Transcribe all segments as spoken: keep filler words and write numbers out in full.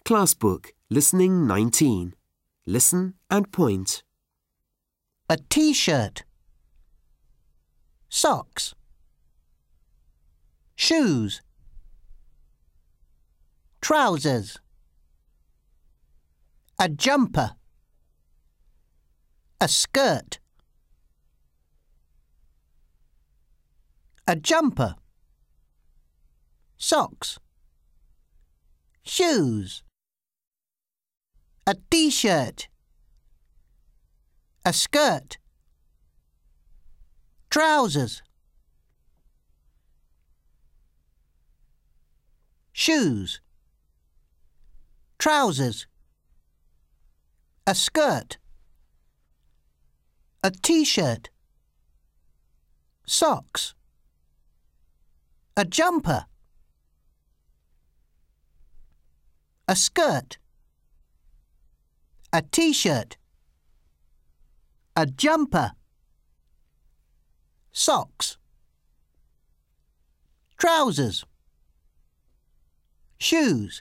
Class Book, Listening nineteen. Listen and point. A t-shirt. Socks. Shoes. Trousers. A jumper. A skirt. A jumper. Socks. Shoes. A t-shirt. A skirt. Trousers. Shoes. Trousers. A skirt. A t-shirt. Socks. A jumper. A skirt. A t-shirt. A jumper. Socks. Trousers. Shoes.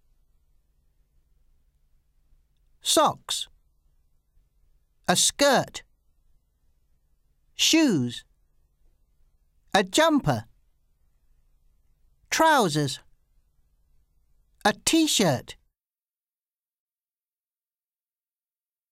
Socks. A skirt. Shoes. A jumper. Trousers. A t-shirt.